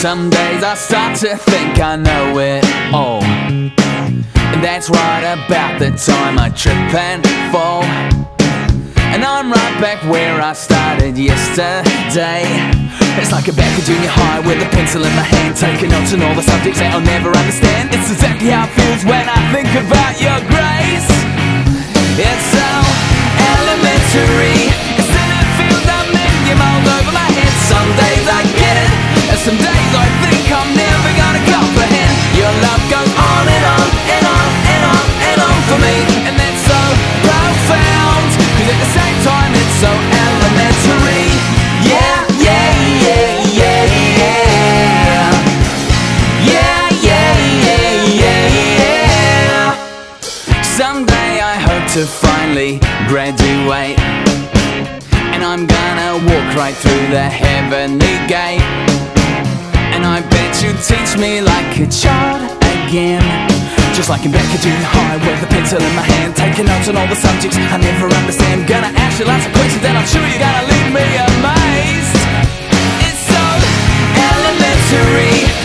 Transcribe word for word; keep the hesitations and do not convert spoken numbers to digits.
Some days I start to think I know it all, and that's right about the time I trip and fall. And I'm right back where I started yesterday. It's like I'm back in junior high with a pencil in my hand, taking notes on all the subjects that I'll never understand. It's exactly how it feels when I think about your grace. It's so elementary, it's in a field I'm in, you mold over my head. Some days I get it, and some days I think I'm never gonna comprehend. Your love goes on and on and on and on and on for me, and that's so profound, cause at the same time it's so elementary. Yeah, yeah, yeah, yeah, yeah. Yeah, yeah, yeah, yeah, yeah. Someday I hope to finally graduate, and I'm gonna walk right through the heavenly gate. And I bet you teach me like a child again, just like in back at junior high with a pencil in my hand, taking notes on all the subjects I never understand. Gonna ask you lots of questions and I'm sure you're gonna leave me amazed. It's so elementary,